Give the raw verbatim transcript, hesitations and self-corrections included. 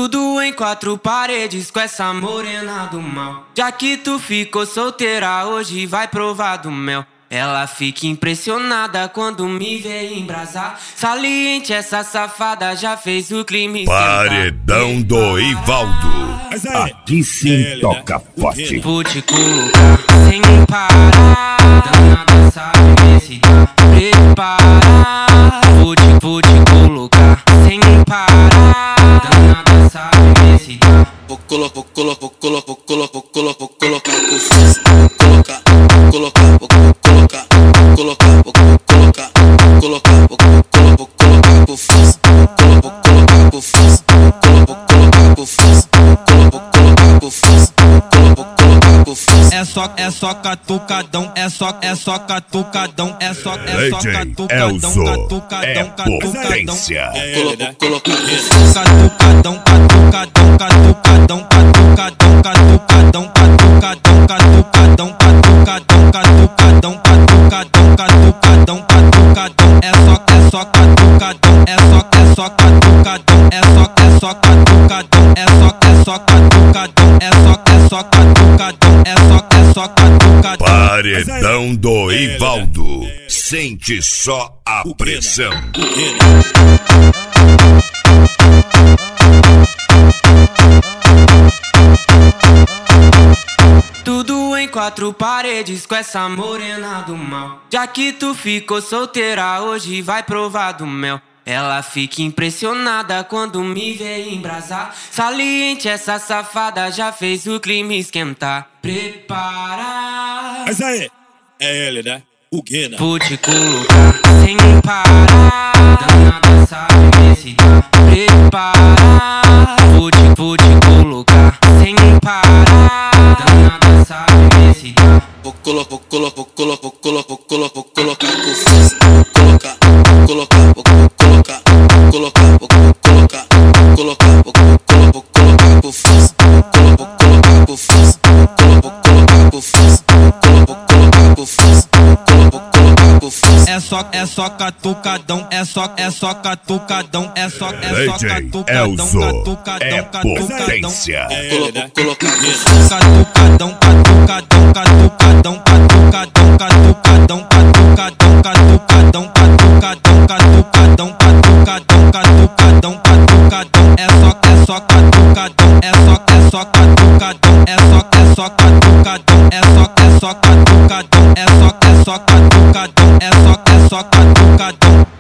Tudo em quatro paredes com essa morena do mal. Já que tu ficou solteira, hoje vai provar do mel. Ela fica impressionada quando me vê embrasar. Saliente, essa safada já fez o crime. Paredão do Ivaldo. Aqui sim toca forte. Vou te colocar sem parar. Danada sabe se dá. Prepara. Vou te, vou te colocar sem parar. Danada sabe se dá. Vou colocar, vou colocar, vou colocar, vou colocar, vou colocar, vou colocar com força. Colocar, colocar, vou colocar, colocar, vou colocar, colocar, vou colocar, vou colocar com força. Vou colocar com força, vou colocar com força, vou colocar com força, vou colocar com força. É só, é só catucadão, é só, é só catucadão, é só, é só catucadão, catucadão, é catucadão. Vou colocar com força. Catucadão, catucadão, catucadão, catucadão, catucadão, catucadão, catucadão, catucadão, catucadão, catucadão, catucadão, catucadão. É só, é só catucadão, é só, é só catucadão, é só, é só catucadão, é só, é só catucadão, é só, é só catucadão, é só, é só catucadão. Paredão do Ivaldo. Sente só a pressão. Tudo em quatro paredes com essa morena do mal. Já que tu ficou solteira, hoje vai provar do mel. Ela fica impressionada quando me vê embrasar. Saliente, essa safada já fez o crime esquentar. Prepara. Mas aí, é ele, né? O Guina. Vou te colocar sem parar. Danada sabe se dá. Prepara. Vou te, vou te colocar sem parar. Danada sabe se dá. Vou colocar, vou colocar, vou colocar, vou colocar, vou colocar, vou colocar com força. Colocar, colocar, vou colocar, colocar, vou colocar, colocar, vou colocar, vou colocar com força. Vou colocar com força, vou colocar com força, vou colocar com força, vou colocar com força. É só, é só catucadão, é só, é só catucadão, é só, é só catucadão, catucadão, é catucadão. potência. Vou colocar com força. Catucadão, catucadão, catucadão, catucadão, catucadão, catucadão, catucadão, catucadão, catucadão, catucadão, catucadão, catucadão. É só, é só catucadão, é só, é só catucadão, é só, é só catucadão, é só, é só catucadão, é só, é só catucadão, é só, é só catucadão.